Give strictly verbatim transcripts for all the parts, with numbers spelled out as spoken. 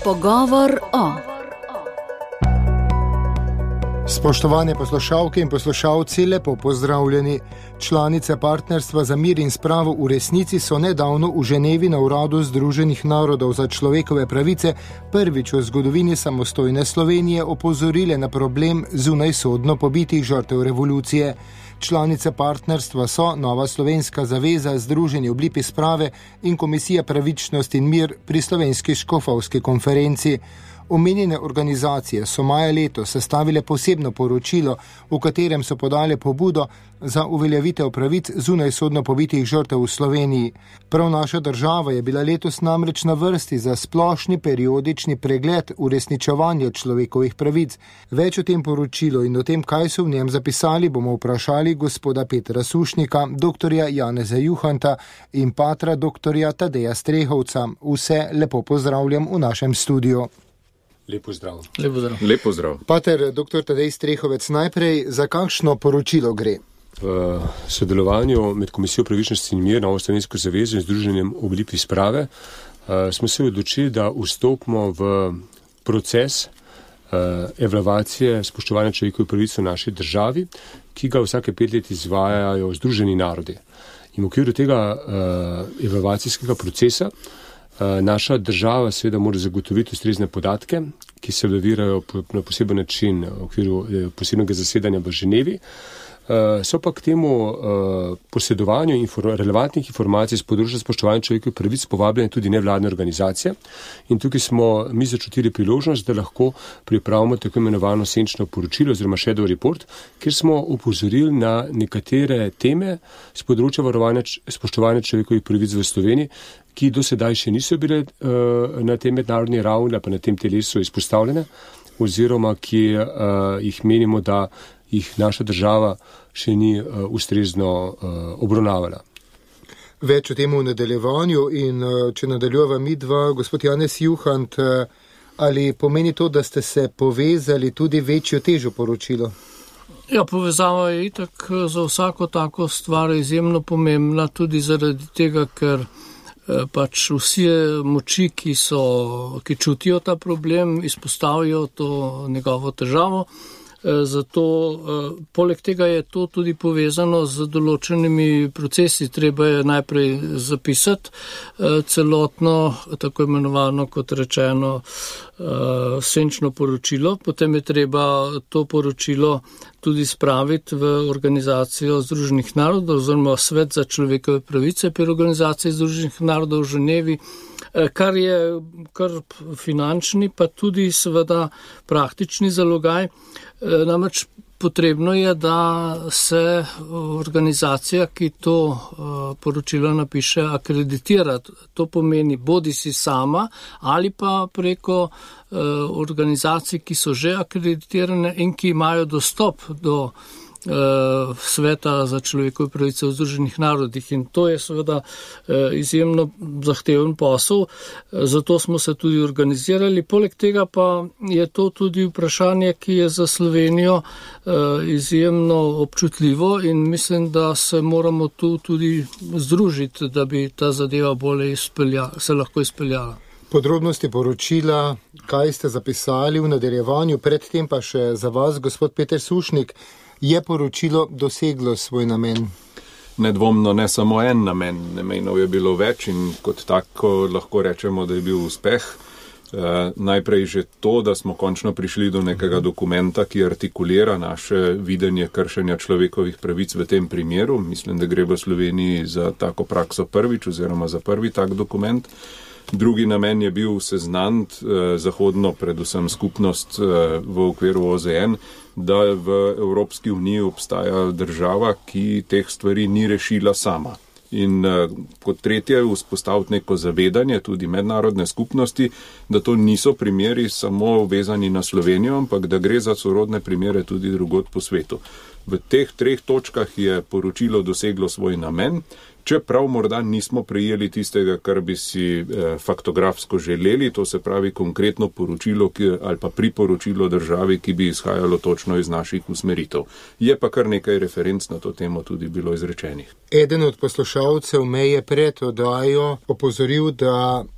Pogovor o. Spoštovane poslušalke in poslušalci, lepo pozdravljeni. Članice Partnerstva za mir in spravo v resnici so nedavno v Ženevi na uradu Združenih narodov za človekove pravice prvič v zgodovini samostojne Slovenije opozorile na problem zunajsodno pobitih žrtev revolucije. Članice partnerstva so Nova slovenska zaveza, Združenje obliki sprave in Komisija pravičnost in mir pri Slovenski škofovski konferenci. Omenjene organizacije so maja letos sestavile posebno poročilo, v katerem so podale pobudo za uveljavitev pravic zunajsodno pobitih žrtev v Sloveniji. Prav naša država je bila letos namreč na vrsti za splošni periodični pregled uresničevanja človekovih pravic. Več o tem poročilu in o tem, kaj so v njem zapisali, bomo vprašali gospoda Petra Sušnika, doktorja Janeza Juhanta in patra doktorja Tadeja Strehovca. Vse lepo pozdravljam v našem studiu. Lepo zdrav. Lepo zdrav. Lepo zdrav. Pater, doktor Tadej Strehovec, najprej za kakšno poročilo gre? V sodelovanju med Komisijo pravičnosti in mir, Novo slovensko zavezo in Združenjem obliki sprave smo se odločili, da vstopimo v proces evalvacije spoštovanja človekovih pravic v naši državi, ki ga vsake pet let izvajajo Združeni narodi. In v okviru tega evalvacijskega procesa naša država seveda mora zagotoviti ustrezne podatke, ki se evalvirajo na poseben način v okviru posebnega zasedanja v Ženevi. So pa k temu posedovanju relevantnih informacij z področja spoštovanja človekovih pravic povabljene tudi nevladne organizacije. In tukaj smo mi začutili priložnost, da lahko pripravimo tako imenovano senčno poročilo oziroma shadow report, kjer smo upozorili na nekatere teme z področja varovanja spoštovanja človekovih pravic v Sloveniji, ki do sedaj še niso bile uh, na tem mednarodni ravni ali pa na tem telesu izpostavljene, oziroma ki uh, jih menimo, da jih naša država še ni uh, ustrezno uh, obravnavala. Več o tem v nadaljevanju in uh, če nadaljujeva mi dva, gospod Janez Juhant, uh, ali pomeni to, da ste se povezali tudi večjo težo poročilo? Ja, povezava je itak za vsako tako stvar izjemno pomembna, tudi zaradi tega, ker pač vsi moči, ki so, ki čutijo ta problem, izpostavijo to njegovo težavo. Zato, poleg tega je to tudi povezano z določenimi procesi. Treba je najprej zapisati celotno, tako imenovano, kot rečeno, senčno poročilo. Potem je treba to poročilo tudi spraviti v Organizacijo Združenih narodov, oziroma Svet za človekove pravice pri Organizaciji Združenih narodov v Ženevi, kar je kar finančni, pa tudi seveda praktični zalogaj. Namreč potrebno je, da se organizacija, ki to poročilo napiše, akreditira. To pomeni bodi si sama ali pa preko organizacij, ki so že akreditirane in ki imajo dostop do Sveta za človekove pravice v Združenih narodih. In to je seveda izjemno zahteven posel, zato smo se tudi organizirali. Poleg tega pa je to tudi vprašanje, ki je za Slovenijo izjemno občutljivo in mislim, da se moramo tu tudi združiti, da bi ta zadeva bolje izpeljala, se lahko izpeljala. Podrobnosti poročila, kaj ste zapisali v nadaljevanju, predtem pa še za vas, gospod Peter Sušnik, je poročilo doseglo svoj namen? Nedvomno ne samo en namen, namenov je bilo več in kot tako lahko rečemo, da je bil uspeh. E, najprej že to, da smo končno prišli do nekega dokumenta, ki artikulira naše videnje kršenja človekovih pravic v tem primeru. Mislim, da gre v Sloveniji za tako prakso prvič oziroma za prvi tak dokument. Drugi namen je bil seznaniti eh, zahodno, predvsem skupnost eh, v okviru O Z N, da v Evropski uniji obstaja država, ki teh stvari ni rešila sama. In eh, kot tretje, vzpostaviti neko zavedanje tudi mednarodne skupnosti, da to niso primeri samo vezani na Slovenijo, ampak da gre za sorodne primere tudi drugod po svetu. V teh treh točkah je poročilo doseglo svoj namen, čeprav morda nismo prejeli tistega, kar bi si eh, faktografsko želeli, to se pravi konkretno poročilo ki, ali pa priporočilo državi, ki bi izhajalo točno iz naših usmeritev. Je pa kar nekaj referenc na to temo tudi bilo izrečenih. Eden od poslušalcev me je pred oddajo opozoril, da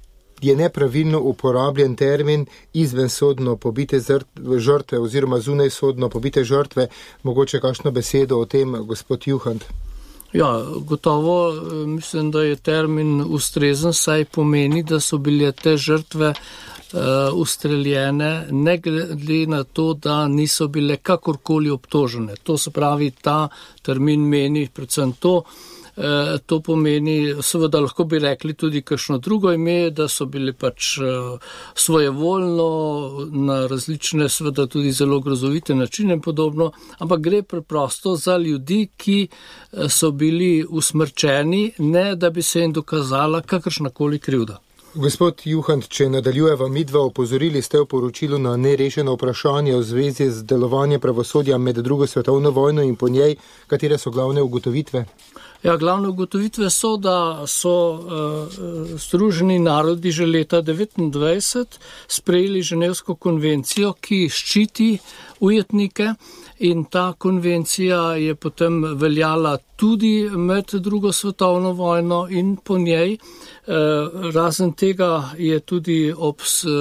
je nepravilno uporabljen termin izvensodno pobite žrtve oziroma zunajsodno pobite žrtve. Mogoče kakšno besedo o tem, gospod Juhant? Ja, gotovo mislim, da je termin ustrezen, saj pomeni, da so bile te žrtve uh, ustreljene, ne glede na to, da niso bile kakorkoli obtožene. To se pravi, ta termin meni predvsem to. E, to pomeni, seveda lahko bi rekli tudi kakšno drugo ime, da so bili pač e, svojevoljno na različne, seveda tudi zelo grozovite načine in podobno, ampak gre preprosto za ljudi, ki so bili usmrčeni, ne da bi se jim dokazala kakršnakoli krivda. Gospod Juhant, če nadaljujeva midva, opozorili ste v poročilu na nerešeno vprašanje v zvezi z delovanjem pravosodja med drugo svetovno vojno in po njej, katere so glavne ugotovitve? Ja, glavne ugotovitve so, da so uh, Združeni narodi že leta devetindvajset sprejeli Ženevsko konvencijo, ki ščiti ujetnike, in ta konvencija je potem veljala tudi med drugo svetovno vojno in po njej. Razen tega je tudi ob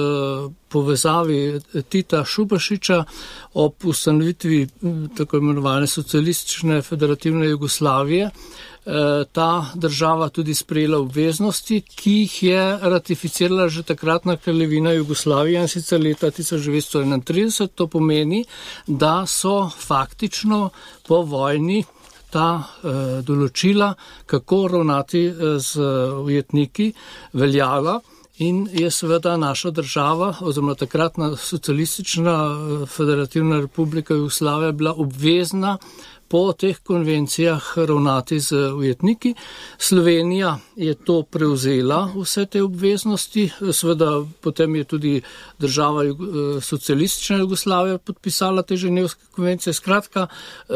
povezavi Tita Šubašiča, ob ustanovitvi tako imenovane socialistične federativne Jugoslavije, ta država tudi sprejela obveznosti, ki jih je ratificirala že takratna kraljevina Jugoslavija, in sicer leta tisoč devetsto enaintrideset. To pomeni, da so faktično po vojni ta eh, določila, kako ravnati z ujetniki, veljala, in je seveda naša država oziroma takratna socialistična federativna republika Jugoslavija bila obvezna po teh konvencijah ravnati z ujetniki. Slovenija je to prevzela, vse te obveznosti, seveda potem je tudi država socialistična Jugoslavija podpisala te Ženevske konvencije. Skratka,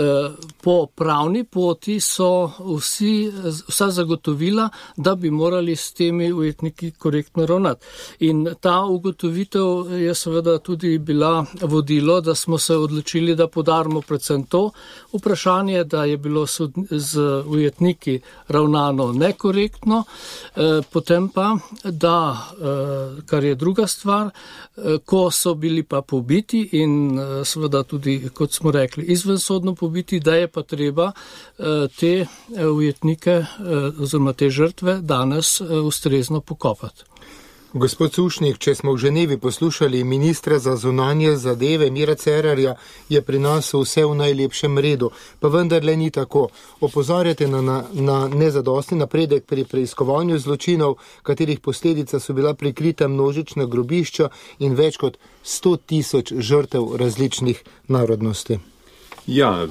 po pravni poti so vsi, vsa zagotovila, da bi morali s temi ujetniki korektno ravnati. In ta ugotovitev je seveda tudi bila vodilo, da smo se odločili, da podarimo predvsem to vprašanje, da je bilo z ujetniki ravnano nekorektno, potem pa, da, kar je druga stvar, ko so bili pa pobiti in seveda tudi, kot smo rekli, izvensodno pobiti, da je pa treba te ujetnike oziroma te žrtve danes ustrezno pokopati. Gospod Sušnik, če smo v Ženevi poslušali ministra za zunanje zadeve Mira Cerarja, je pri nas vse v najlepšem redu, pa vendarle ni tako. Opozarjate na, na, na nezadostni napredek pri preiskovanju zločinov, katerih posledica so bila prikrita množična grobišča in več kot sto tisoč žrtev različnih narodnosti. Ja,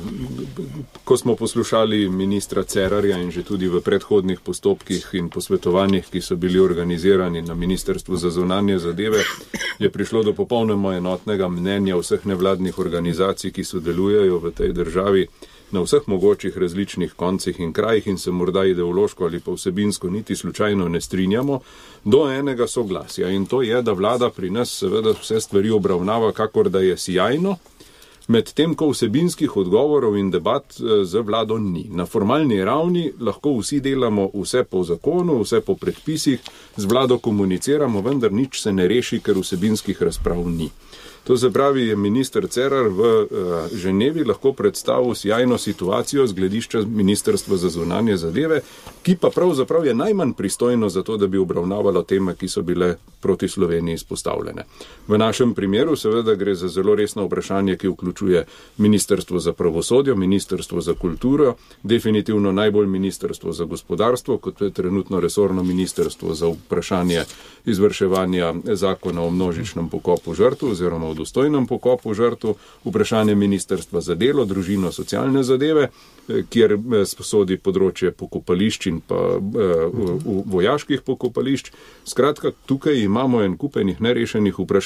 ko smo poslušali ministra Cerarja in že tudi v predhodnih postopkih in posvetovanjih, ki so bili organizirani na Ministrstvu za zunanje zadeve, je prišlo do popolnoma enotnega mnenja vseh nevladnih organizacij, ki sodelujejo v tej državi na vseh mogočih različnih koncih in krajih in se morda ideološko ali pa vsebinsko niti slučajno ne strinjamo, do enega soglasja. In to je, da vlada pri nas seveda vse stvari obravnava, kakor da je sijajno, medtem ko vsebinskih odgovorov in debat z vlado ni. Na formalni ravni lahko vsi delamo vse po zakonu, vse po predpisih, z vlado komuniciramo, vendar nič se ne reši, ker vsebinskih razprav ni. To se pravi, je minister Cerar v uh, Ženevi lahko predstavil sjajno situacijo z gledišča Ministrstva za zunanje zadeve, ki pa pravzaprav je najmanj pristojno za to, da bi obravnavalo teme, ki so bile proti Sloveniji izpostavljene. V našem primeru seveda gre za zelo resno vprašanje, ki vključuje Ministrstvo za pravosodje, Ministrstvo za kulturo, definitivno najbolj Ministrstvo za gospodarstvo, kot je trenutno resorno ministrstvo za vprašanje izvrševanja zakona o množičnem pokopu žrtev oziroma o dostojnem pokopu žrtev, vprašanje Ministrstva za delo, družino, socialne zadeve, kjer sodi področje pokopališč in pa vojaških pokopališč. Skratka, tukaj imamo en kup enih nerešenih vprašanj,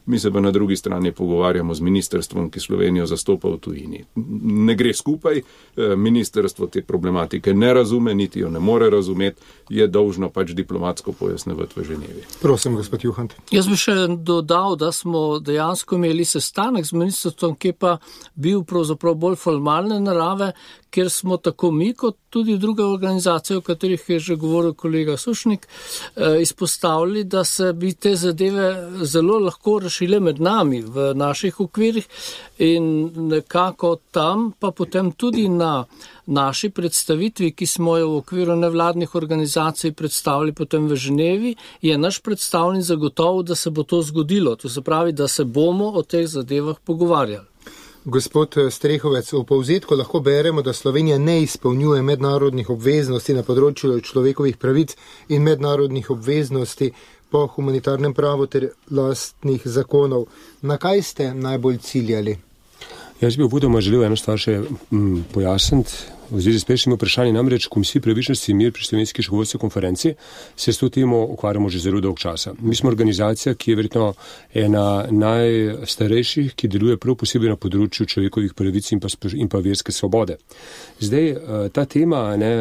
mi se pa na drugi strani pogovarjamo z ministrstvom, ki Slovenijo zastopa v tujini. Ne gre skupaj, ministrstvo te problematike ne razume, niti jo ne more razumeti, je dolžno pač diplomatsko pojasnevati v Ženevi. Prosim, gospod Juhant. Jaz bi še dodal, da smo dejansko imeli sestanek z ministrstvom, ki pa bil pravzaprav bolj formalne narave, kjer smo tako mi, kot tudi druge organizacije, o katerih je že govoril kolega Sušnik, izpostavili, da se bi te zadeve zelo lahko rešile med nami v naših okvirih in nekako tam, pa potem tudi na naši predstavitvi, ki smo jo v okviru nevladnih organizacij predstavili potem v Ženevi, je naš predstavnik zagotovil, da se bo to zgodilo. To se pravi, da se bomo o teh zadevah pogovarjali. Gospod Strehovec, v povzetku lahko beremo, da Slovenija ne izpolnjuje mednarodnih obveznosti na področju človekovih pravic in mednarodnih obveznosti po humanitarnem pravu ter lastnih zakonov. Na kaj ste najbolj ciljali? Jaz bi uvodoma želel eno stvar še m, pojasniti. V zvezi s prejšnjim vprašanjem, namreč Komisiji pravičnosti in mir pri Slovenski školovski konferenci se s to temo ukvarjamo že zelo dolg časa. Mi smo organizacija, ki je verjetno ena najstarejših, ki deluje prav posebej na področju človekovih pravic in pa, in pa verske svobode. Zdaj, ta tema, ne,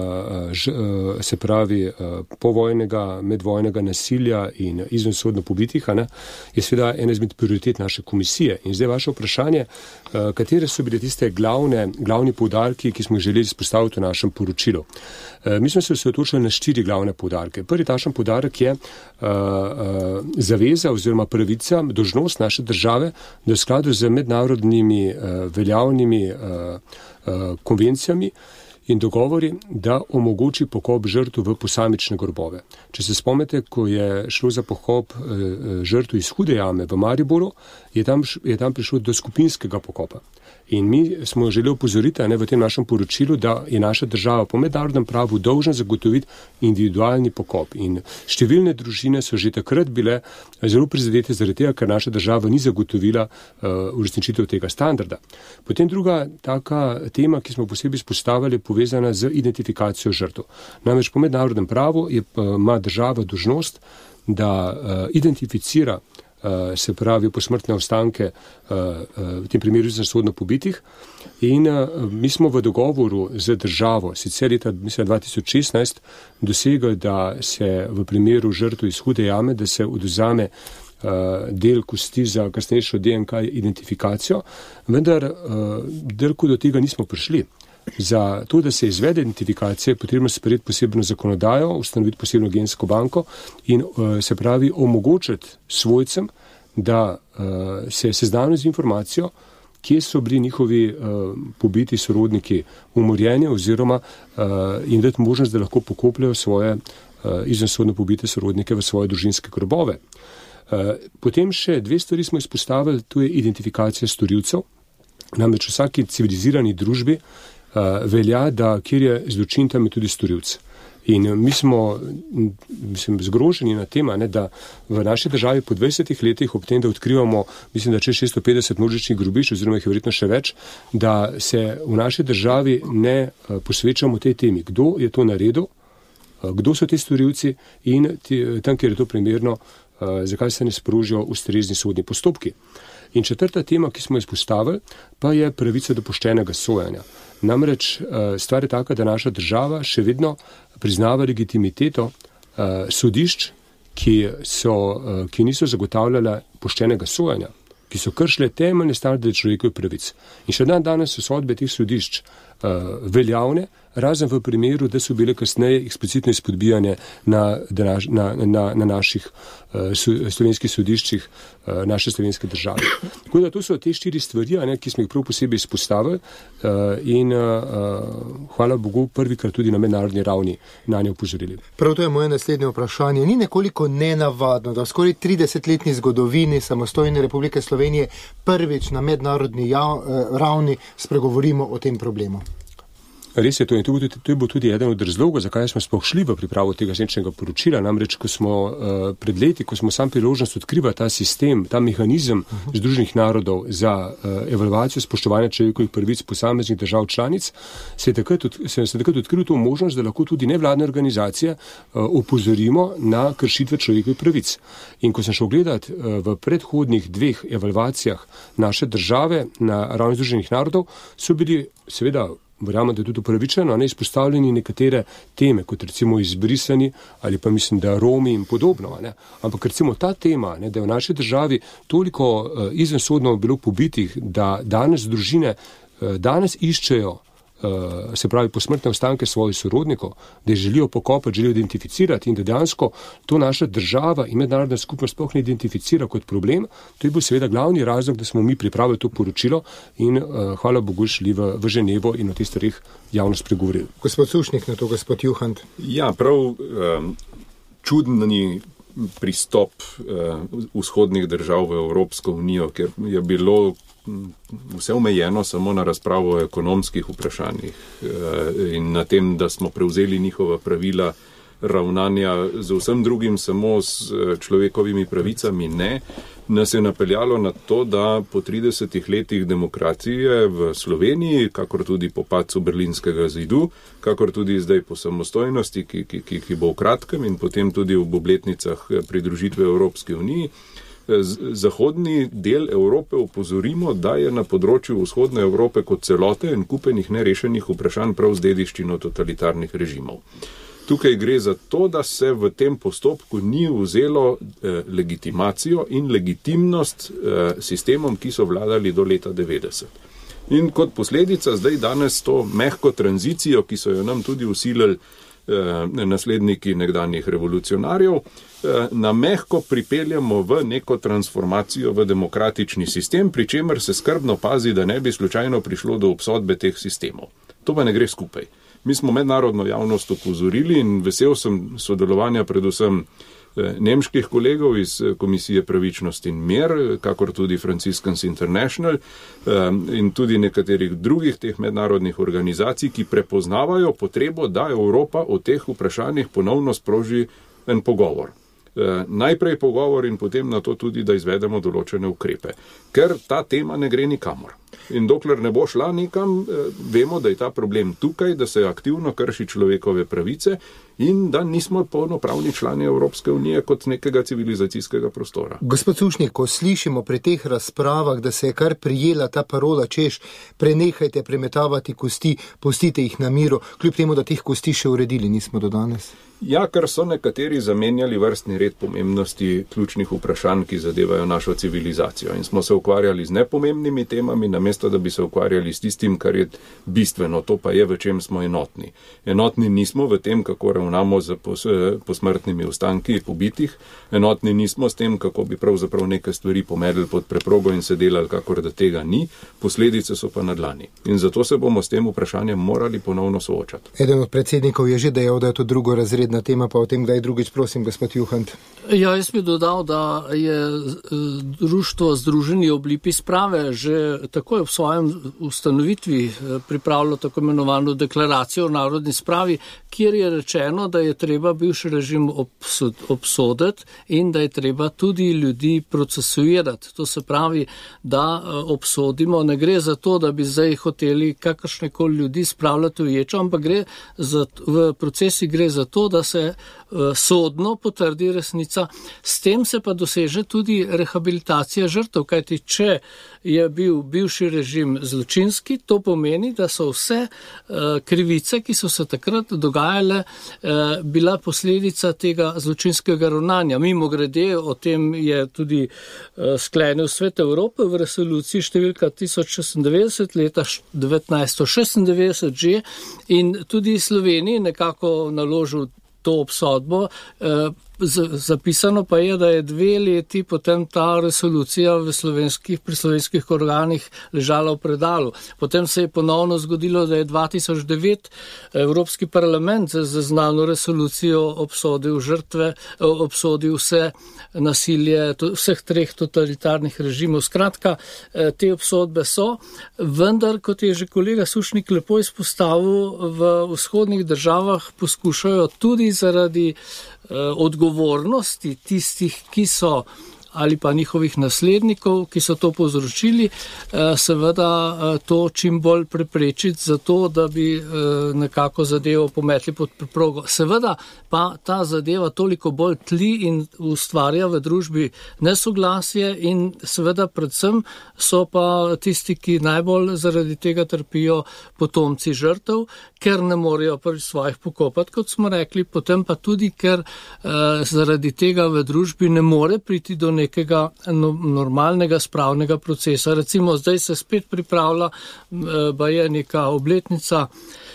se pravi povojnega, medvojnega nasilja in izvensodno pobitih, ne, je seveda ena izmed prioritet naše komisije. In zdaj vaše vprašanje, katere so bile tiste glavne, glavni poudarki, ki smo želeli izpostaviti v našem poročilu. Mi smo se osredotočili na štiri glavne poudarke. Prvi takšen poudarek je uh, uh, zaveza oziroma pravica, dolžnost naše države, da v skladu z mednarodnimi uh, veljavnimi uh, uh, konvencijami in dogovori, da omogoči pokop žrtv v posamične grobove. Če se spomnite, ko je šlo za pokop uh, žrtv iz Hude jame v Mariboru, je tam, je tam prišlo do skupinskega pokopa. In mi smo želeli opozoriti, ne, v tem našem poročilu, da je naša država po mednarodnem pravu dolžna zagotoviti individualni pokop. In številne družine so že takrat bile zelo prizadete zaradi tega, ker naša država ni zagotovila uh, uresničitev tega standarda. Potem druga taka tema, ki smo posebej izpostavili, je povezana z identifikacijo žrtev. Namreč po mednarodnem pravu je, uh, ima država dolžnost, da uh, identificira Uh, se pravi posmrtne ostanke uh, uh, v tem primeru izvensodno pobitih. In uh, mi smo v dogovoru z državo, sicer leta mislim, dva tisoč šestnajst, dosegli, da se v primeru žrtev iz Hude jame, da se odvzame uh, del kosti za kasnejšo D N K identifikacijo, vendar uh, daleko do tega nismo prišli. Za to, da se izvede identifikacija, je potrebno sprejeti posebno zakonodajo, ustanoviti posebno gensko banko in uh, se pravi omogočiti svojcem, da uh, se seznanijo z informacijo, kje so bili njihovi uh, pobiti sorodniki umorjeni oziroma uh, jim dati možnost, da lahko pokopljajo svoje uh, izvensodno pobite sorodnike v svoje družinske grobove. Uh, potem še dve stvari smo izpostavili, to je identifikacija storilcev. Namreč v vsaki civilizirani družbi Uh, velja, da kjer je zločin, tam je tudi storilc. In mi smo mislim, zgroženi na tema, ne, da v naši državi po dvajsetih letih ob tem, da odkrivamo, mislim, da čez šeststo petdeset množičnih grobišč, oziroma jih je verjetno še več, da se v naši državi ne uh, posvečamo tej temi, kdo je to naredil, uh, kdo so ti storilci in ti, tam, kjer je to primerno, uh, zakaj se ne sprožijo ustrezni sodni postopki. In četrta tema, ki smo izpostavili, pa je pravica do poštenega sojenja. Namreč stvar je taka, da naša država še vedno priznava legitimiteto sodišč, ki, so, ki niso zagotavljala poštenega sojenja, ki so kršile temeljne standarde človekovih pravic. In še dan danes so sodbe teh sodišč veljavne, razen v primeru, da so bile kasneje eksplicitno izpodbijane na, na, na, na naših uh, slovenskih sodiščih uh, naše slovenske države. Tako da to so te štiri stvari, ne, ki smo jih prav posebej izpostavili uh, in uh, hvala Bogu prvikrat tudi na mednarodni ravni na nje upozorili. Prav to je moje naslednje vprašanje. Ni nekoliko nenavadno, da v skoraj tridesetletni zgodovini samostojne Republike Slovenije prvič na mednarodni jav, uh, ravni spregovorimo o tem problemu? Res je to in to je, to je bil tudi eden od razlogov, zakaj smo sploh šli v pripravo tega senčnega poročila. Namreč, ko smo uh, pred leti, ko smo sam priložnost odkriva ta sistem, ta mehanizem Združenih narodov za uh, evalvacijo spoštovanja človekovih pravic posameznih držav članic, se je takrat, od, se je takrat odkril to možnost, da lahko tudi nevladne organizacije uh, opozorimo na kršitve človekovih pravic. In ko sem šel gledati uh, v predhodnih dveh evalvacijah naše države na ravni Združenih narodov, so bili seveda verjamem, da je tudi upravičeno, ne izpostavljeni nekatere teme, kot recimo izbrisani ali pa mislim, da Romi in podobno. Ne. Ampak recimo ta tema, ne, da je v naši državi toliko uh, izvensodno bilo pobitih, da danes družine uh, danes iščejo uh, se pravi posmrtne ostanke svojih sorodnikov, da jih želijo pokopati, želijo identificirati in da dejansko to naša država in mednarodna skupnost sploh ne identificira kot problem. To je bil seveda glavni razlog, da smo mi pripravili to poročilo in uh, hvala Bogu šli v, v Ženevo in o teh stvareh javno spregovorili. Gospod Sušnik, na to gospod Juhant. Ja, prav um, čudni pristop uh, vzhodnih držav v Evropsko unijo, ker je bilo vse omejeno samo na razpravo o ekonomskih vprašanjih in na tem, da smo prevzeli njihova pravila ravnanja z vsem drugim, samo s človekovimi pravicami ne, nas je napeljalo na to, da po tridesetih letih demokracije v Sloveniji, kakor tudi po padcu Berlinskega zidu, kakor tudi zdaj po samostojnosti, ki, ki, ki, ki bo v kratkem in potem tudi v obletnicah pridružitve Evropske unije, zahodni del Evrope opozorimo, da je na področju vzhodne Evrope kot celote in kupenih nerešenih vprašanj prav z dediščino totalitarnih režimov. Tukaj gre za to, da se v tem postopku ni vzelo eh, legitimacijo in legitimnost eh, sistemom, ki so vladali do leta devetdeset. In kot posledica zdaj danes to mehko tranzicijo, ki so jo nam tudi usilili eh, nasledniki nekdanjih revolucionarjev, na mehko pripeljamo v neko transformacijo v demokratični sistem, pri čemer se skrbno pazi, da ne bi slučajno prišlo do obsodbe teh sistemov. To pa ne gre skupaj. Mi smo mednarodno javnost opozorili in vesel sem sodelovanja predvsem nemških kolegov iz Komisije pravičnost in mir, kakor tudi Franciscans International in tudi nekaterih drugih teh mednarodnih organizacij, ki prepoznavajo potrebo, da Evropa o teh vprašanjih ponovno sproži en pogovor. Najprej pogovor in potem na to tudi, da izvedemo določene ukrepe. Ker ta tema ne gre nikamor. In dokler ne bo šla nikam, vemo, da je ta problem tukaj, da se aktivno krši človekove pravice in da nismo polnopravni člani Evropske unije kot nekega civilizacijskega prostora. Gospod Sušnik, ko slišimo pri teh razpravah, da se je kar prijela ta parola, češ, prenehajte premetavati kosti, pustite jih na miru, kljub temu, da teh kosti še uredili nismo do danes. Ja, ker so nekateri zamenjali vrstni red pomembnosti ključnih vprašanj, ki zadevajo našo civilizacijo. In smo se ukvarjali z nepomembnimi temami, namesto da bi se ukvarjali s tistim, kar je bistveno, to pa je, v čem smo enotni. Enotni nismo v tem, kako ravnamo z posmrtnimi ostanki pobitih, enotni nismo s tem, kako bi pravzaprav neke stvari pomedli pod preprogo in se delali, kakor da tega ni, posledice so pa na dlani. In zato se bomo s tem vprašanjem morali ponovno soočati. Eden od predsednikov je že dejal, da je to drugo razredna tema, pa o tem kdaj drugič, prosim, gospod Juhant. Ja, jaz bi dodal, da je društvo Združeni oblipi sprave že takoj v svojem ustanovitvi pripravilo tako imenovano deklaracijo o narodni spravi, kjer je rečeno, da je treba bivši režim obsod, obsoditi in da je treba tudi ljudi procesuirati. To se pravi, da obsodimo, ne gre za to, da bi zdaj hoteli kakršnekoli ljudi spravljati v ječo, ampak gre za, v procesi gre za to, da se sodno potrdi resnica. S tem se pa doseže tudi rehabilitacija žrtev, kajti če je bil bivši režim zločinski, to pomeni, da so vse uh, krivice, ki so se takrat dogajale, uh, bila posledica tega zločinskega ravnanja. Mimo grede, o tem je tudi uh, sklenil Svet Evrope v resoluciji številka tisoč šestindevetdeset leta devetnajststo šestindevetdeset že in tudi Sloveniji nekako naložil to obsodbo, Zapisano pa je, da je dve leti potem ta resolucija v slovenskih, pri slovenskih organih ležala v predalu. Potem se je ponovno zgodilo, da je dva tisoč devet Evropski parlament z znano resolucijo obsodil žrtve, obsodil vse nasilje vseh treh totalitarnih režimov. Skratka, te obsodbe so, vendar, kot je že kolega Sušnik lepo izpostavil, v vzhodnih državah poskušajo tudi zaradi odgovornosti tistih, ki so ali pa njihovih naslednikov, ki so to povzročili, seveda to čim bolj preprečiti zato, da bi nekako zadevo pometli pod preprogo. Seveda pa ta zadeva toliko bolj tli in ustvarja v družbi nesoglasje in seveda predvsem so pa tisti, ki najbolj zaradi tega trpijo, potomci žrtev, ker ne morejo pri svojih pokopati, kot smo rekli, potem pa tudi, ker zaradi tega v družbi ne more priti do nekega normalnega spravnega procesa. Recimo zdaj se spet pripravlja, ba je neka obletnica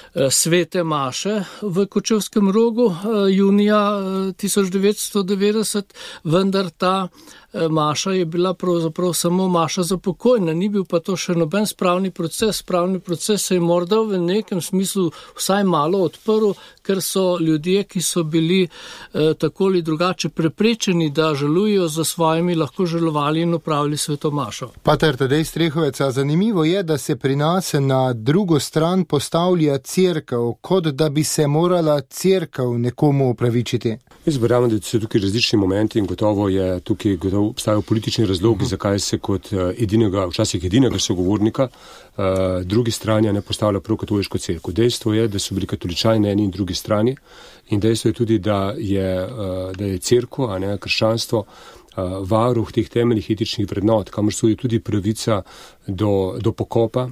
Svete Maše v Kočevskem Rogu junija tisoč devetsto devetdeset, vendar ta maša je bila pravzaprav samo maša za pokojne, ni bil pa to še noben spravni proces. Spravni proces se je morda v nekem smislu vsaj malo odprl, ker so ljudje, ki so bili eh, tako ali drugače preprečeni, da žalujejo za svojimi, lahko žalovali in opravili sveto mašo. Pater Tadej Strehovec, zanimivo je, da se pri nas na drugo stran postavlja cerkev, kot da bi se morala cerkev nekomu opravičiti. Jaz verjamem, da so tukaj različni momenti in gotovo je tukaj gotovo obstajajo politični razlogi, uh-huh. zakaj se kot edinega, včasih edinega sogovornika uh, drugi strani ne postavlja prav katoliško cerkev. Dejstvo je, da so bili katoličani na eni in drugi strani in dejstvo je tudi, da je, uh, da je cerkev, a ne krščanstvo, uh, varuh teh temeljnih etičnih vrednot, kamor sodi tudi pravica do, do pokopa,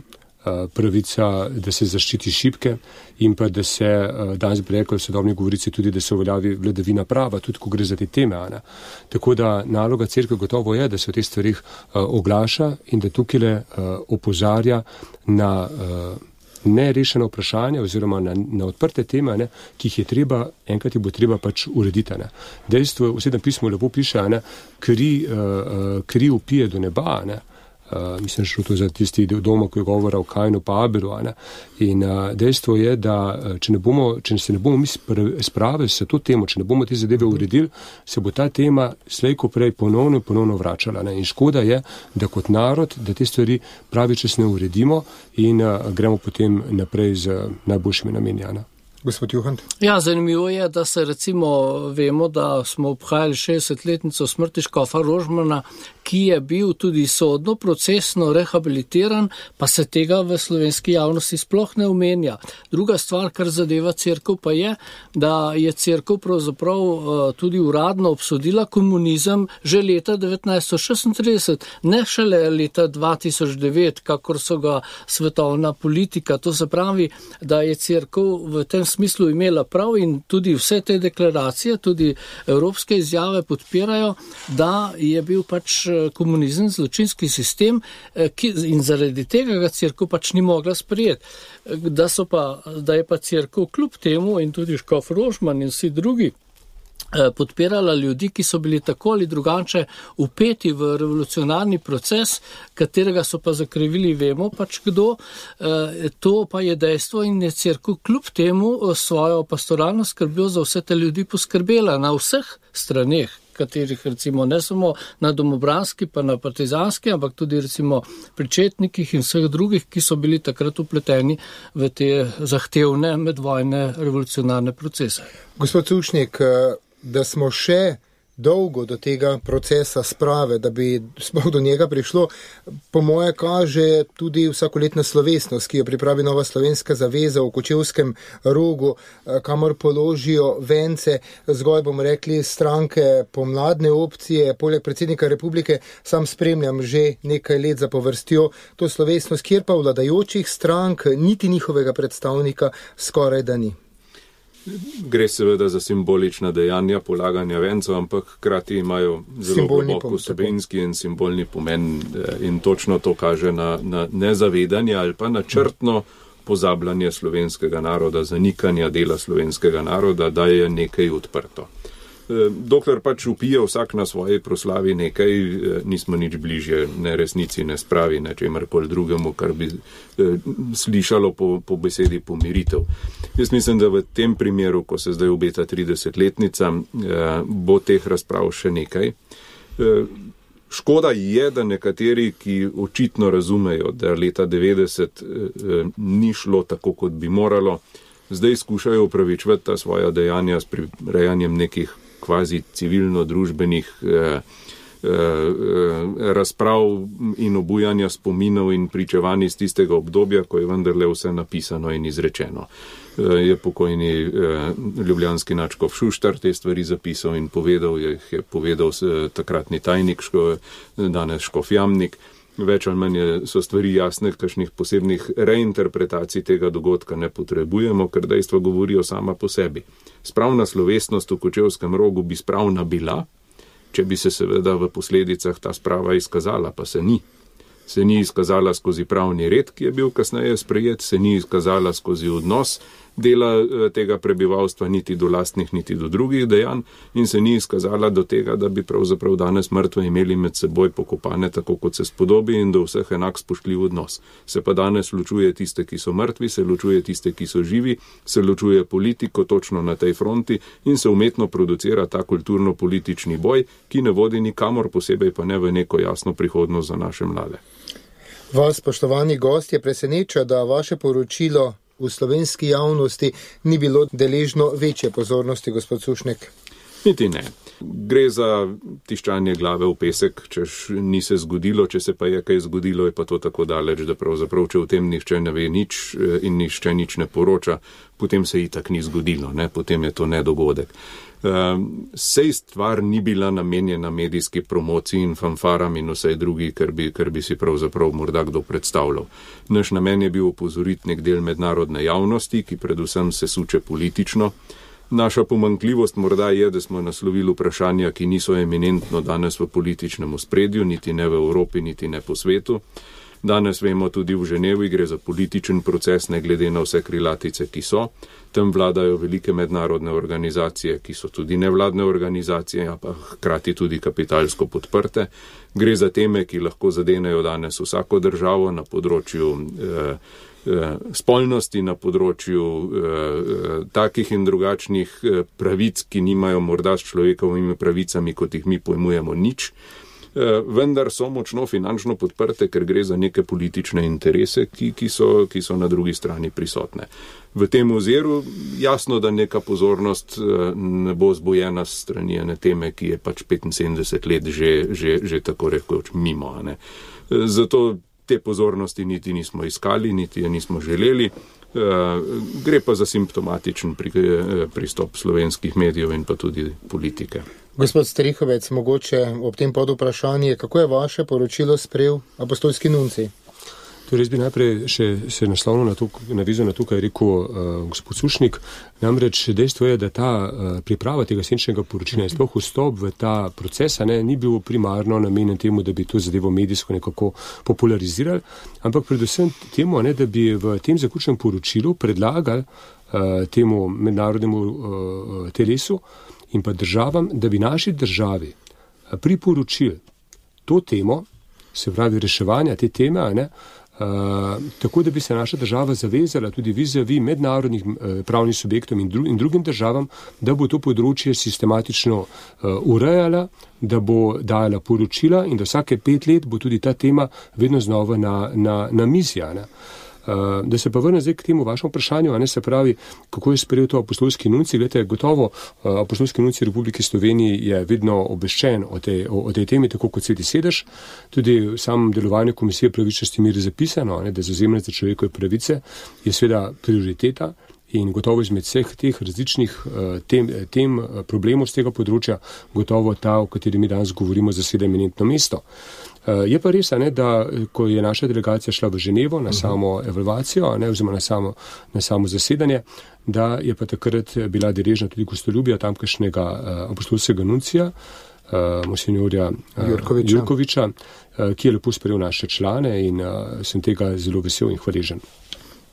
pravica, da se zaščiti šibke in pa da se, danes bi rekel v sodobni govorici tudi, da se uveljavi vladavina prava, tudi ko gre za te teme. Ne? Tako da naloga cerkve gotovo je, da se o teh stvarih uh, oglaša in da tukaj le uh, opozarja na uh, nerešena vprašanja oziroma na, na odprte teme, ne, ki jih je treba, enkrat jih bo treba pač urediti. Ne. Dejstvo, v Svetem pismu lepo piše, ne, kri, uh, kri upije do neba, ne. Uh, mislim, šlo to za tisti del doma, ko je govora o Kainu pa Abelu. Ne? In uh, dejstvo je, da če, ne bomo, če se ne bomo mi spravili s to temo, če ne bomo te zadeve uredili, se bo ta tema slejko prej ponovno in ponovno vračala. Ne? In škoda je, da kot narod, da te stvari pravi čas ne uredimo in uh, gremo potem naprej z najboljšimi nameni. Ne? Gospod Juhant. Ja, zanimivo je, da se recimo vemo, da smo obhajali šestdesetletnico smrti škofa Rožmana, ki je bil tudi sodno, procesno rehabilitiran, pa se tega v slovenski javnosti sploh ne omenja. Druga stvar, kar zadeva cerkev, pa je, da je cerkev pravzaprav tudi uradno obsodila komunizem že leta devetnajststo šestintrideset, ne šele leta dva tisoč devet, kakor so ga svetovna politika. To se pravi, da je cerkev v tem smislu imela prav in tudi vse te deklaracije, tudi evropske izjave podpirajo, da je bil pač komunizem zločinski sistem ki, in zaradi tega ga cerkev pač ni mogla sprejeti. Da, so pa, da je pa cerkev kljub temu in tudi škof Rožman in vsi drugi podpirala ljudi, ki so bili tako ali drugače upeti v revolucionarni proces, katerega so pa zakrivili, vemo pač kdo, to pa je dejstvo in je cerkev kljub temu svojo pastoralno skrbjo za vse te ljudi poskrbela na vseh straneh, katerih recimo ne samo na domobranski pa na partizanski, ampak tudi recimo pri četnikih in vseh drugih, ki so bili takrat upleteni v te zahtevne medvojne revolucionarne procese. Gospod Sušnik, da smo še dolgo do tega procesa sprave, da bi sploh do njega prišlo, po moje kaže tudi vsakoletna slovesnost, ki jo pripravi Nova slovenska zaveza v Kočevskem Rogu, kamor položijo vence, zgolj bomo rekli stranke pomladne opcije, poleg predsednika republike, sam spremljam že nekaj let za povrstjo to slovesnost, kjer pa vladajočih strank niti njihovega predstavnika skoraj da ni. Gre seveda za simbolična dejanja polaganja vencev, ampak hkrati imajo zelo globoko vsebinski in simbolni pomen in točno to kaže na, na nezavedanje ali pa načrtno pozabljanje slovenskega naroda, zanikanja dela slovenskega naroda, da je nekaj odprto. dokler pač upije vsak na svoji proslavi nekaj, nismo nič bližje ne resnici, ne spravi, ne čemarkoli drugemu, kar bi slišalo po, po besedi pomiritev. Jaz mislim, da v tem primeru, ko se zdaj obeta tridesetletnica, bo teh razprav še nekaj. Škoda je, da nekateri, ki očitno razumejo, da leta devetdeset ni šlo tako, kot bi moralo, zdaj skušajo upravičevati ta svoja dejanja s prirejanjem nekih kvazi civilno-družbenih eh, eh, razprav in obujanja spominov in pričevanj iz tistega obdobja, ko je vendarle vse napisano in izrečeno. Eh, je pokojni eh, ljubljanski nadškof Šuštar te stvari zapisal in povedal, je, je povedal eh, takratni tajnik, ško, danes škof Jamnik. Več ali manj so stvari jasne, kakšnih posebnih reinterpretacij tega dogodka ne potrebujemo, ker dejstva govorijo sama po sebi. Spravna slovesnost v Kočevskem Rogu bi spravna bila, če bi se seveda v posledicah ta sprava izkazala, pa se ni. Se ni izkazala skozi pravni red, ki je bil kasneje sprejet, se ni izkazala skozi odnos dela tega prebivalstva niti do lastnih, niti do drugih dejanj in se ni izkazala do tega, da bi pravzaprav danes mrtve imeli med seboj pokopane tako, kot se spodobi in do vseh enak spoštljiv odnos. Se pa danes ločuje tiste, ki so mrtvi, se ločuje tiste, ki so živi, se ločuje politiko točno na tej fronti in se umetno producira ta kulturno-politični boj, ki ne vodi nikamor, posebej pa ne v neko jasno prihodnost za naše mlade. Vas, spoštovani gost, je preseneča, da vaše poročilo v slovenski javnosti ni bilo deležno večje pozornosti, gospod Sušnek? Niti ne. Gre za tiščanje glave v pesek, češ ni se zgodilo, če se pa je kaj zgodilo, je pa to tako daleč, da pravzaprav, če v tem nihče ne ve nič in nihče nič ne poroča, potem se itak ni zgodilo, ne? Potem je to nedogodek. Um, sej stvar ni bila namenjena medijski promociji in fanfaram in vsej drugi, kar bi, kar bi si pravzaprav morda kdo predstavljal. Naš namen je bil opozoriti nek del mednarodne javnosti, ki predvsem se suče politično. Naša pomanjkljivost morda je, da smo naslovili vprašanja, ki niso eminentno danes v političnem ospredju, niti ne v Evropi, niti ne po svetu. Danes vemo tudi v Ženevi, gre za političen proces, ne glede na vse krilatice, ki so. Tam vladajo velike mednarodne organizacije, ki so tudi nevladne organizacije, pa hkrati tudi kapitalsko podprte. Gre za teme, ki lahko zadenejo danes vsako državo na področju eh, eh, spolnosti, na področju eh, takih in drugačnih eh, pravic, ki nimajo morda s človekovimi pravicami, kot jih mi pojmujemo, nič. Vendar so močno finančno podprte, ker gre za neke politične interese, ki, ki, so, ki so na drugi strani prisotne. V tem oziru jasno, da neka pozornost ne bo zbojena s strani ene teme, ki je pač petinsedemdeset let že, že, že tako rekoč mimo. Ne. Zato te pozornosti niti nismo iskali, niti je nismo želeli. Gre pa za simptomatičen pristop slovenskih medijev in pa tudi politike. Gospod Strihovec, mogoče ob tem podvprašanje, kako je vaše poročilo sprejel apostolski nuncij? Torej, jaz bi najprej še se naslovno na to, navizal na to, kaj je rekel uh, gospod Sušnik. Namreč dejstvo je, da ta uh, priprava tega senčnega poročila in sploh vstop v ta proces ne, ni bil primarno namenjen temu, da bi to zadevo medijsko nekako popularizirali, ampak predvsem temu, ne, da bi v tem zaključnem poročilu predlagali uh, temu mednarodnemu uh, telesu in pa državam, da bi naši državi priporočili to temo, se pravi reševanja te teme, ne, Uh, tako, da bi se naša država zavezala tudi vizavi mednarodnih uh, pravnih subjektov in, dru in drugim državam, da bo to področje sistematično uh, urejala, da bo dajala poročila in da vsake pet let bo tudi ta tema vedno znova na, na, na mizi. Uh, da se pa vrne zdaj k temu vašemu vprašanju, a ne se pravi, kako je sprejel to apostolski nuncij. Glede, gotovo uh, apostolski nuncij Republike Slovenije je vedno obveščen o tej, o, o tej temi, tako kot Sveti sedež. Tudi v samem delovanju Komisije pravičnosti mir je zapisano, ne, da zauzemanje za človekove pravice je seveda prioriteta in gotovo izmed vseh teh različnih uh, tem, tem uh, problemov z tega področja, gotovo ta, o kateri mi danes govorimo, zaseda eminentno mesto. Je pa res, ne, da ko je naša delegacija šla v Ženevo na samo evalvacijo, ne, oziroma na samo, na samo zasedanje, da je pa takrat bila deležna tudi gostoljubja tamkajšnjega uh, apostolskega nuncija, uh, monsinjorja uh, Jurkoviča, Jurkoviča uh, ki je lepo sprejel naše člane in uh, sem tega zelo vesel in hvaležen.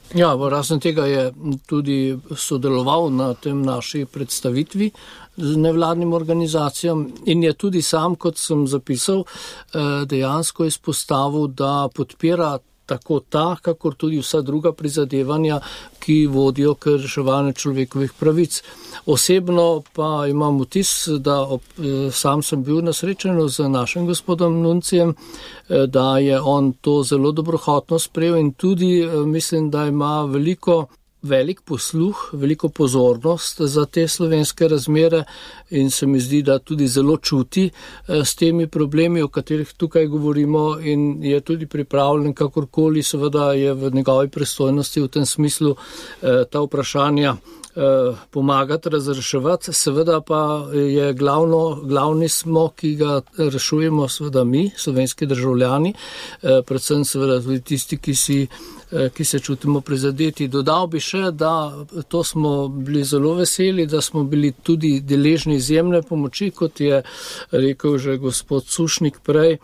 Ja, razen tega je tudi sodeloval na tem naši predstavitvi z nevladnim organizacijam in je tudi sam, kot sem zapisal, dejansko izpostavil, da podpira tako ta, kakor tudi vsa druga prizadevanja, ki vodijo k reševanju človekovih pravic. Osebno pa imam vtis, da ob, sam sem bil na srečanju z našim gospodom Nuncijem, da je on to zelo dobrohotno sprejel in tudi mislim, da ima veliko velik posluh, veliko pozornost za te slovenske razmere in se mi zdi, da tudi zelo čuti s temi problemi, o katerih tukaj govorimo in je tudi pripravljen, kakorkoli seveda je v njegovi pristojnosti v tem smislu ta vprašanja pomagati, razreševati. Seveda pa je glavno, glavni smo, ki ga rešujemo seveda mi, slovenski državljani, predvsem seveda tudi tisti, ki si ki se čutimo prizadeti. Dodal bi še, da to smo bili zelo veseli, da smo bili tudi deležni izjemne pomoči, kot je rekel že gospod Sušnik prej,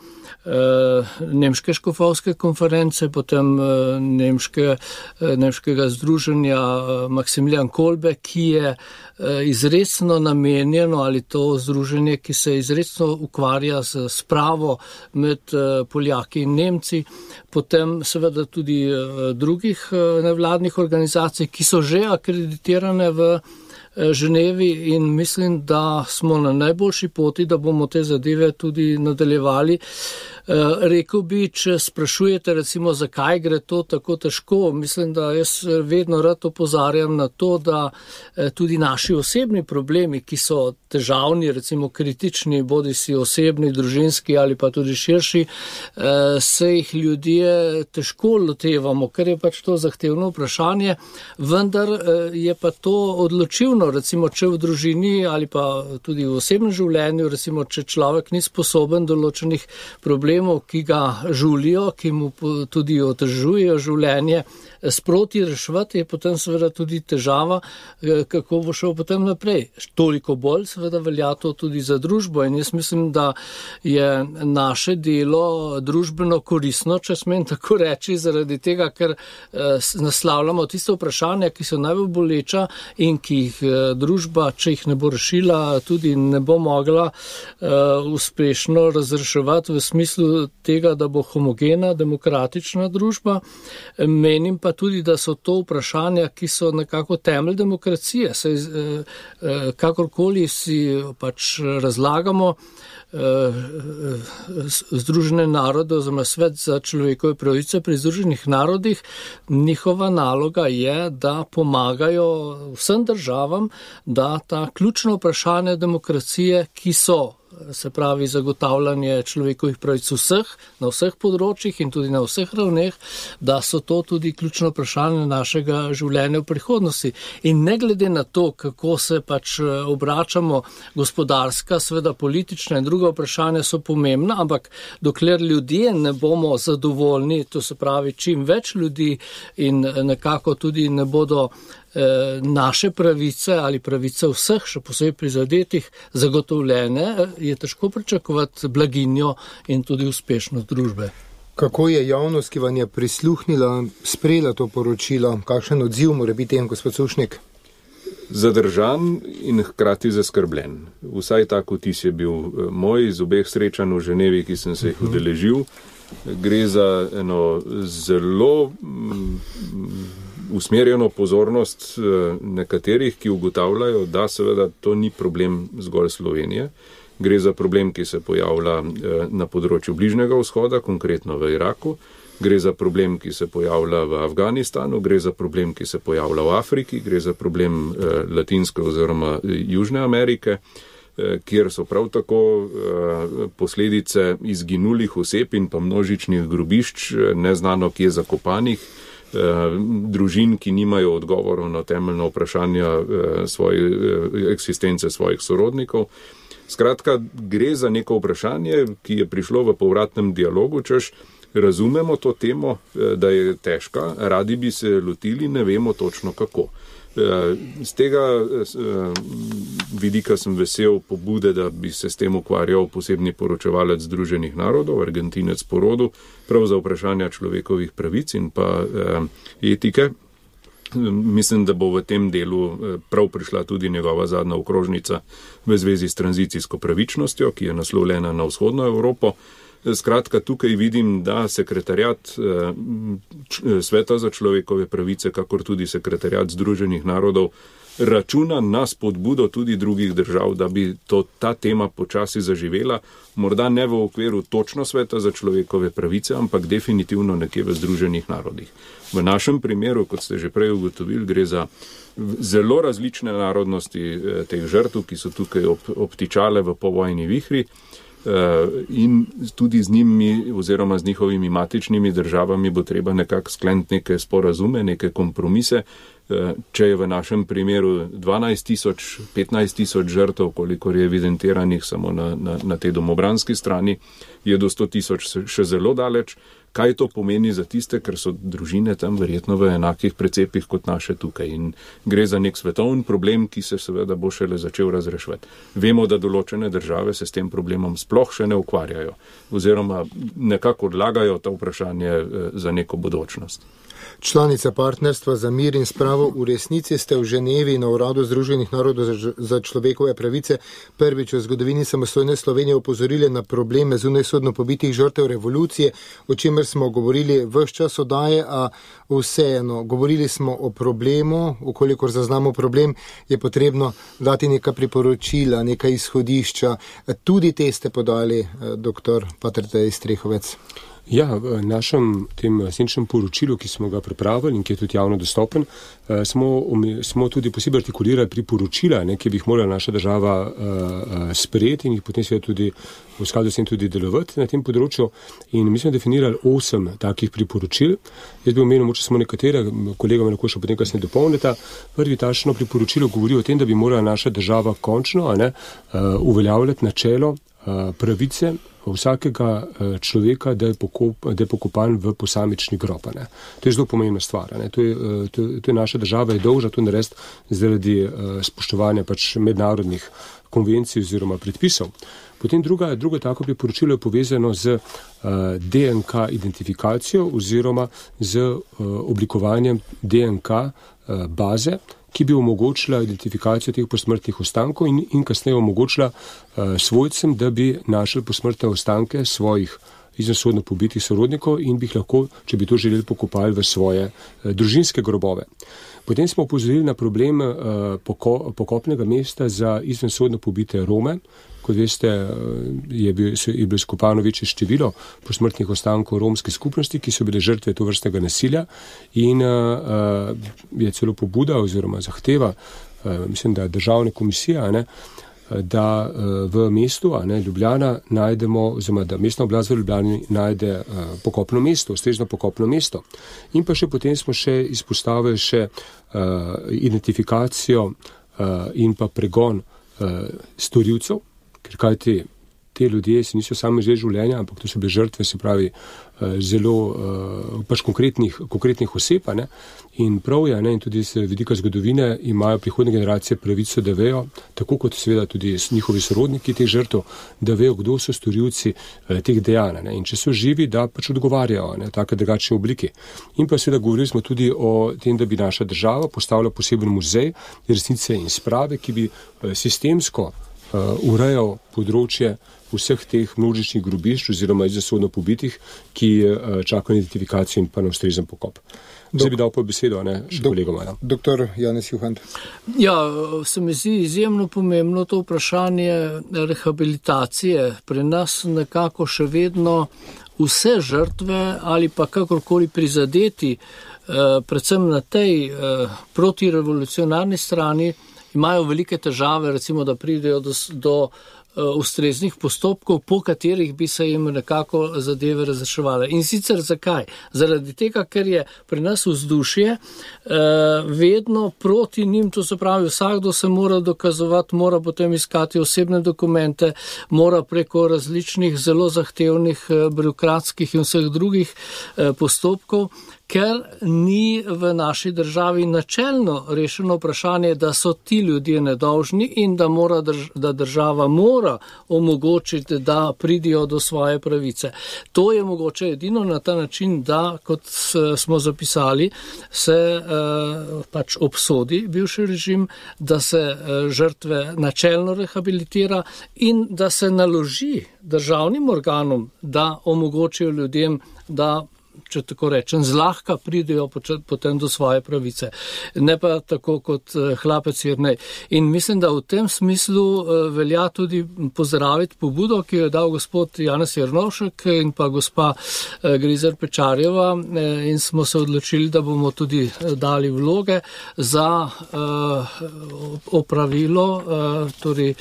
nemške škofovske konference, potem nemške, nemškega združenja Maximilian Kolbe, ki je izrecno namenjeno ali to združenje, ki se izrecno ukvarja z spravo med Poljaki in Nemci, potem seveda tudi drugih nevladnih organizacij, ki so že akreditirane v Ženevi in mislim, da smo na najboljši poti, da bomo te zadeve tudi nadaljevali. Rekel bi, če sprašujete recimo, zakaj gre to tako težko, mislim, da jaz vedno rad opozarjam na to, da tudi naši osebni problemi, ki so težavni, recimo kritični, bodi si osebni, družinski ali pa tudi širši, se jih ljudje težko lotevamo, ker je pač to zahtevno vprašanje, vendar je pa to odločilno, recimo če v družini ali pa tudi v osebnem življenju, recimo če človek ni sposoben določenih problemov, ki ga žulijo, ki mu tudi otežujejo življenje, sproti reševati, je potem seveda tudi težava, kako bo šel potem naprej. Toliko bolj seveda velja to tudi za družbo in jaz mislim, da je naše delo družbeno koristno, če smem tako reči, zaradi tega, ker naslavljamo tiste vprašanja, ki so najbolj boleča in ki jih družba, če jih ne bo rešila, tudi ne bo mogla uspešno razreševati v smislu tega, da bo homogena, demokratična družba. Menim pa tudi, da so to vprašanja, ki so nekako temelj demokracije. Saj, kakorkoli si pač razlagamo, Združene narode oziroma Svet za človekove pravice pri Združenih narodih, njihova naloga je, da pomagajo vsem državam, da ta ključna vprašanja demokracije, ki so, se pravi zagotavljanje človekovih pravic vseh, na vseh področjih in tudi na vseh ravneh, da so to tudi ključno vprašanje našega življenja v prihodnosti. In ne glede na to, kako se pač obračamo, gospodarska, seveda politična in druga vprašanja so pomembna, ampak dokler ljudje ne bomo zadovoljni, to se pravi čim več ljudi in nekako tudi ne bodo naše pravice ali pravice vseh, še posebej prizadetih, zagotovljene, je težko pričakovati blaginjo in tudi uspešnost družbe. Kako je javnost, ki vam je prisluhnila, sprejela to poročilo? Kakšen odziv mora biti, gospod Sušnik? Zadržan in hkrati zaskrbljen. Vsaj tak vtis je bil moj iz obeh srečanj v Ženevi, ki sem se jih udeležil. Gre za eno zelo usmerjeno pozornost nekaterih, ki ugotavljajo, da seveda to ni problem zgolj Slovenije. Gre za problem, ki se pojavlja na področju Bližnjega vzhoda, konkretno v Iraku. Gre za problem, ki se pojavlja v Afganistanu, gre za problem, ki se pojavlja v Afriki, gre za problem Latinske oziroma Južne Amerike, kjer so prav tako posledice izginulih oseb in pa množičnih grobišč, neznano kje zakopanih, družin, ki nimajo odgovorov na temeljna vprašanja svoje eksistence svojih sorodnikov. Skratka, gre za neko vprašanje, ki je prišlo v povratnem dialogu, češ razumemo to temo, da je težka, radi bi se lotili, ne vemo točno kako. Z tega vidika sem vesel pobude, da bi se s tem ukvarjal posebni poročevalec Združenih narodov, Argentinec po rodu, prav za vprašanja človekovih pravic in pa etike. mislim, da bo v tem delu prav prišla tudi njegova zadnja okrožnica v zvezi s tranzicijsko pravičnostjo, ki je naslovljena na vzhodno Evropo. Skratka, tukaj vidim, da sekretariat Sveta za človekove pravice, kakor tudi sekretariat Združenih narodov, računa na spodbudo tudi drugih držav, da bi to, ta tema počasi zaživela, morda ne v okviru točno Sveta za človekove pravice, ampak definitivno nekje v Združenih narodih. V našem primeru, kot ste že prej ugotovili, gre za zelo različne narodnosti teh žrtev, ki so tukaj obtičale v povojni vihri, in tudi z njimi oziroma z njihovimi matičnimi državami bo treba nekako skleniti neke sporazume, neke kompromise. Če je v našem primeru dvanajst tisoč, petnajst tisoč žrtev, kolikor je evidentiranih samo na, na, na tej domobranski strani, je do sto tisoč še zelo daleč. Kaj to pomeni za tiste, ker so družine tam verjetno v enakih precepih kot naše tukaj. In gre za nek svetovni problem, ki se seveda bo šele začel razreševati. Vemo, da določene države se s tem problemom sploh še ne ukvarjajo oziroma nekako odlagajo to vprašanje za neko bodočnost. Članica partnerstva za mir in spravo v resnici ste v Ženevi na Uradu Združenih narodov za človekove pravice prvič v zgodovini samostojne Slovenije opozorili na probleme zunajsodno pobitih žrtev revolucije, o čemer smo govorili ves čas oddaje, a vseeno govorili smo o problemu, ukolikor zaznamo problem, je potrebno dati neka priporočila, neka izhodišča. Tudi te ste podali, doktor Patertej Strehovec. Ja, v našem tem senčnem poročilu, ki smo ga pripravili in ki je tudi javno dostopen, smo, smo tudi posebej artikulirali priporočila, ne, ki bi jih morala naša država uh, sprejeti in jih potem seveda tudi v skladu s tem tudi delovati na tem področju. In mi smo definirali osem takih priporočil. Jaz bi omenil moče samo nekatere, kolega me lahko še potem kasneje dopolnita. Prvi tačno priporočilo govori o tem, da bi morala naša država končno a ne, uh, uveljavljati načelo uh, pravice vsakega človeka, da je, pokop, da je pokopan v posamični grob. Ne. To je zelo pomembna stvar. Ne. To, je, to, to je naša država je dolžna to narediti zaradi uh, spoštovanja pač mednarodnih konvencij oziroma predpisov. Potem druga, druga tako priporočilo je povezano z uh, D N K identifikacijo oziroma z uh, oblikovanjem D N K uh, baze, ki bi omogočila identifikacijo teh posmrtnih ostankov in, in kasneje omogočila uh, svojcem, da bi našli posmrtne ostanke svojih izvensodno pobitih sorodnikov in bi jih lahko, če bi to želeli, pokopali v svoje uh, družinske grobove. Potem smo opozorili na problem uh, poko, pokopnega mesta za izvensodno pobite Rome. Kot veste, je, bil, je bilo skopano večje število posmrtnih ostankov romske skupnosti, ki so bile žrtve tovrstnega nasilja in uh, je celo pobuda oziroma zahteva, uh, mislim, da državne komisije, ne, da uh, v mestu, a ne, Ljubljana najdemo, oziroma da mestna oblast v Ljubljani najde uh, pokopno mesto, ustrezno pokopno mesto. In pa še potem smo še izpostavili še uh, identifikacijo uh, in pa pregon uh, storilcev, ker kaj te, te ljudje si niso sami vzeli življenja, ampak to so bile žrtve, se pravi, zelo pač konkretnih, konkretnih oseb, ne? In prav je, ne? In tudi z vidika zgodovine imajo prihodne generacije pravico, da vejo, tako kot seveda tudi njihovi sorodniki teh žrtev, da vejo, kdo so storilci teh dejanj, ne? In če so živi, da pač odgovarjajo, ne? Take drugačne obliki. In pa seveda govorili smo tudi o tem, da bi naša država postavila poseben muzej resnice in sprave, ki bi sistemsko Uh, urejal področje vseh teh množičnih grobišč oziroma izvensodno pobitih, ki uh, čakajo na identifikacijo in pa na ustrezen pokop. Zdaj bi dal pa besedo, ne, še Dok, kolegoma. Ja. Doktor Janez Juhant. Ja, se mi zdi izjemno pomembno to vprašanje rehabilitacije. Pri nas nekako še vedno vse žrtve ali pa kakorkoli prizadeti, uh, predvsem na tej uh, protirevolucionarni strani, imajo velike težave, recimo, da pridejo do, do uh, ustreznih postopkov, po katerih bi se jim nekako zadeve razreševale. In sicer zakaj? Zaradi tega, ker je pri nas vzdušje uh, vedno proti njim, to se pravi, vsakdo se mora dokazovati, mora potem iskati osebne dokumente, mora preko različnih zelo zahtevnih uh, birokratskih in vseh drugih uh, postopkov, ker ni v naši državi načelno rešeno vprašanje, da so ti ljudje nedolžni in da, mora drž- da država mora mora omogočiti, da pridijo do svoje pravice. To je mogoče edino na ta način, da, kot smo zapisali, se eh, pač obsodi bivši režim, da se eh, žrtve načelno rehabilitira in da se naloži državnim organom, da omogočijo ljudem, da, če tako rečem, zlahka pridejo potem do svoje pravice. Ne pa tako kot hlapec Jernej. In mislim, da v tem smislu velja tudi pozdraviti pobudo, ki jo je dal gospod Janez Jernovšek in pa gospa Grizer Pečarjeva, in smo se odločili, da bomo tudi dali vloge za opravilo, torej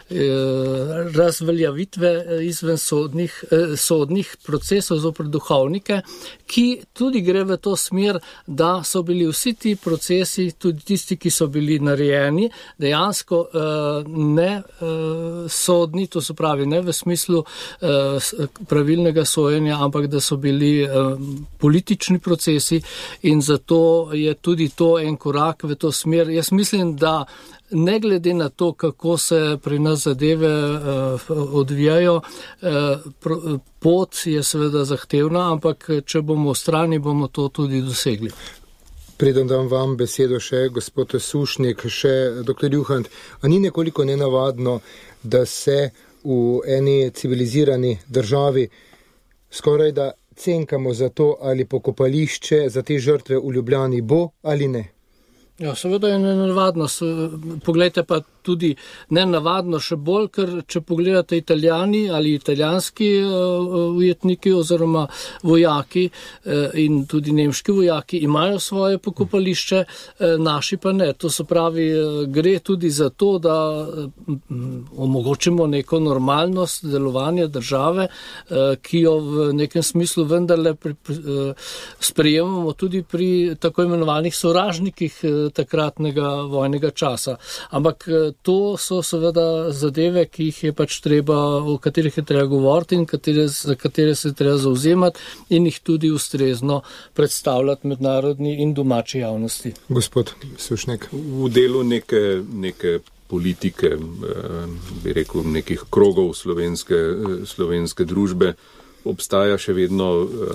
razveljavitve izven sodnih, sodnih procesov zoper duhovnike, ki tudi gre v to smer, da so bili vsi ti procesi, tudi tisti, ki so bili narejeni, dejansko uh, ne uh, sodni, to se pravi ne v smislu uh, pravilnega sojenja, ampak da so bili uh, politični procesi in zato je tudi to en korak v to smer. Jaz mislim, da ne glede na to, kako se pri nas zadeve uh, odvijajo, uh, pot je seveda zahtevna, ampak če bomo v strani, bomo to tudi dosegli. Preden dam vam besedo še, gospod Sušnik, še doktor Juhant, a ni nekoliko nenavadno, da se v eni civilizirani državi skoraj da cenkamo za to, ali pokopališče za te žrtve v Ljubljani bo ali ne? Ja, seveda je nenavadno. Poglejte pa tudi nenavadno še bolj, ker če pogledate Italijani ali italijanski uh, ujetniki oziroma vojaki uh, in tudi nemški vojaki imajo svoje pokopališče, uh, naši pa ne. To se pravi, uh, gre tudi za to, da uh, omogočimo neko normalnost delovanja države, uh, ki jo v nekem smislu vendarle pri, pri, uh, sprejemamo tudi pri tako imenovanih sovražnikih uh, takratnega vojnega časa. Ampak to so seveda zadeve, ki jih je pač treba, o katerih je treba govoriti in katere, za katere se treba zauzemati in jih tudi ustrezno predstavljati mednarodni in domači javnosti. Gospod Sušnik. V delu neke, neke politike, bi rekel, nekih krogov slovenske, slovenske družbe obstaja še vedno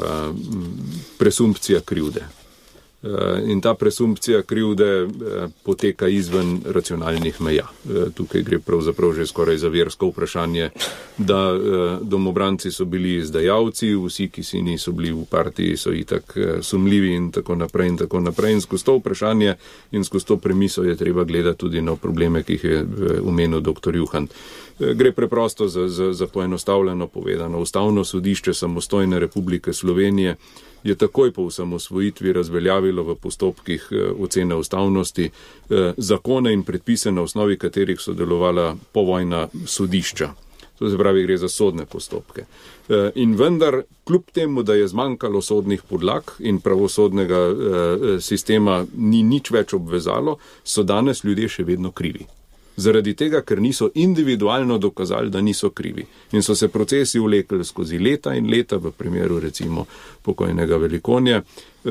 presumpcija krivde. In ta presumpcija krivde poteka izven racionalnih meja. Tukaj gre pravzaprav že skoraj za versko vprašanje, da domobranci so bili izdajalci, vsi, ki si niso bili v partiji, so itak sumljivi in tako naprej in tako naprej. In skozi to vprašanje in skozi to premiso je treba gledati tudi na probleme, ki jih je omenil doktor Juhant. Gre preprosto za, za, za poenostavljeno povedano. Ustavno sodišče Samostojne Republike Slovenije je takoj po osamosvojitvi razveljavilo v postopkih ocene ustavnosti zakone in predpise, na osnovi katerih so delovala povojna sodišča. To se pravi, gre za sodne postopke. In vendar, kljub temu, da je zmanjkalo sodnih podlag in pravosodnega sistema ni nič več obvezalo, so danes ljudje še vedno krivi. Zaradi tega, ker niso individualno dokazali, da niso krivi. In so se procesi vlekli skozi leta in leta, v primeru recimo pokojnega Velikonje,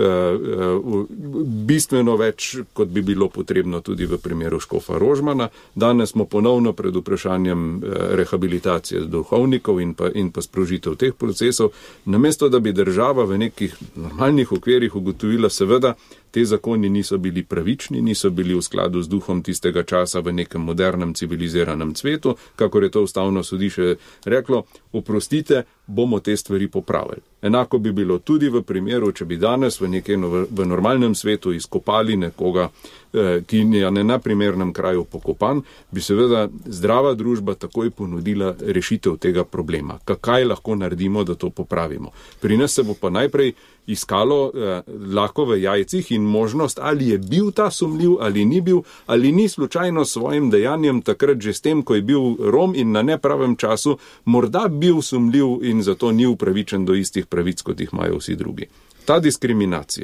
bistveno več, kot bi bilo potrebno tudi v primeru škofa Rožmana. Danes smo ponovno pred vprašanjem rehabilitacije duhovnikov in pa, in pa sprožitev teh procesov, namesto da bi država v nekih normalnih okvirih ugotovila, seveda, te zakoni niso bili pravični, niso bili v skladu z duhom tistega časa v nekem modernem civiliziranem svetu, kakor je to ustavno sodišče reklo, oprostite, bomo te stvari popravili. Enako bi bilo tudi v primeru, če bi danes v nekem v normalnem svetu izkopali nekoga, ki je na neprimernem kraju pokopan, bi seveda zdrava družba takoj ponudila rešitev tega problema. Kaj lahko naredimo, da to popravimo? Pri nas se bo pa najprej iskalo eh, lahko v jajcih in možnost, ali je bil ta sumljiv, ali ni bil, ali ni slučajno s svojim dejanjem takrat že s tem, ko je bil Rom in na nepravem času, morda bil sumljiv in zato ni upravičen do istih pravic, kot jih imajo vsi drugi. Ta diskriminacija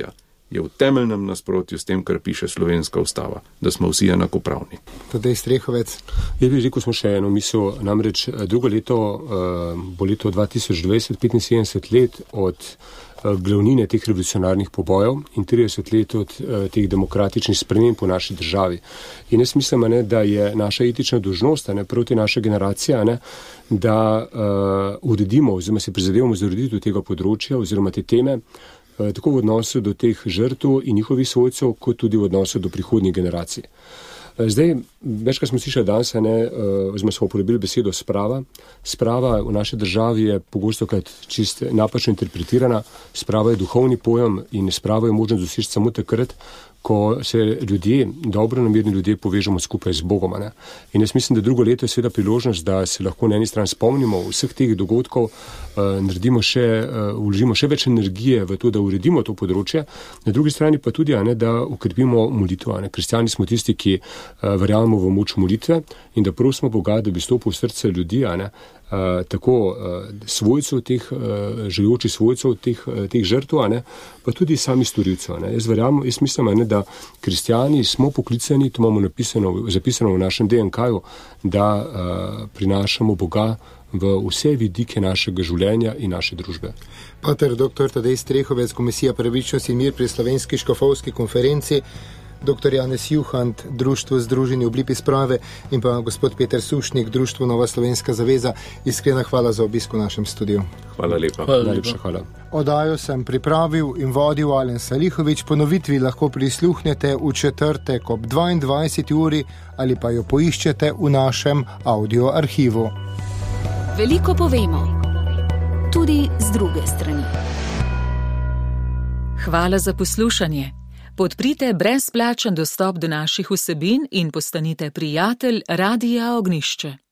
je v temeljnem nasprotju s tem, kar piše slovenska ustava, da smo vsi enakopravni. Tadej Strehovec. Jaz bi rekel, smo še eno misel, namreč drugo leto bo leto dva tisoč dvajset, petinsedemdeset let od glavnine teh revolucionarnih pobojev in trideset let od teh demokratičnih sprememb v naši državi. In jaz mislim, ne, da je naša etična dolžnost, ne, proti naše generacije, ne, da uh, uredimo oziroma se prizadevamo za ureditev tega področja oziroma te teme, uh, tako v odnosu do teh žrtev in njihovih svojcev, kot tudi v odnosu do prihodnjih generacij. Zdaj, večkrat smo slišali danes, ne, oziroma smo uporabili besedo sprava. Sprava v naši državi je pogosto krat čist napačno interpretirana. Sprava je duhovni pojem in sprava je možno doseči samo takrat, ko se ljudje, dobronamerni ljudje, povežemo skupaj z Bogom. Ne. In jaz mislim, da drugo leto je seveda priložnost, da se lahko na eni strani spomnimo vseh teh dogodkov, uh, naredimo še, uh, vložimo še več energije v to, da uredimo to področje, na drugi strani pa tudi, ne, da ukrepimo molitvo. Ne. Kristjani smo tisti, ki uh, verjamemo v moč molitve in da prosimo Boga, da bi stopil v srce ljudi, ne, uh, tako uh, svojcev, teh, uh, željočih svojcev teh, uh, teh žrtv, ne, pa tudi sami storilcev. Ne. Jaz verjamem, jaz mislim, ne, da kristjani smo poklicani, to imamo napisano, zapisano v našem D N K-ju, da uh, prinašamo Boga v vse vidike našega življenja in naše družbe. Pater doktor Tadej Strehovec, Komisija pravičnost in mir pri Slovenski škofovski konferenci, doktor Janez Juhant, Društvo Združeni oblipi sprave in pa gospod Peter Sušnik, Društvo Nova Slovenska zaveza. Iskrena hvala za obisk v našem studiu. Hvala lepa. Hvala Najlepša hvala. Oddajo sem pripravil in vodil Alen Salihovič. Ponovitvi lahko prisluhnete v četrtek ob dvaindvajseti uri ali pa jo poiščete v našem audio arhivu. Veliko povemo, tudi z druge strani. Hvala za poslušanje. Podprite brezplačen dostop do naših vsebin in postanite prijatelj Radia Ognišče.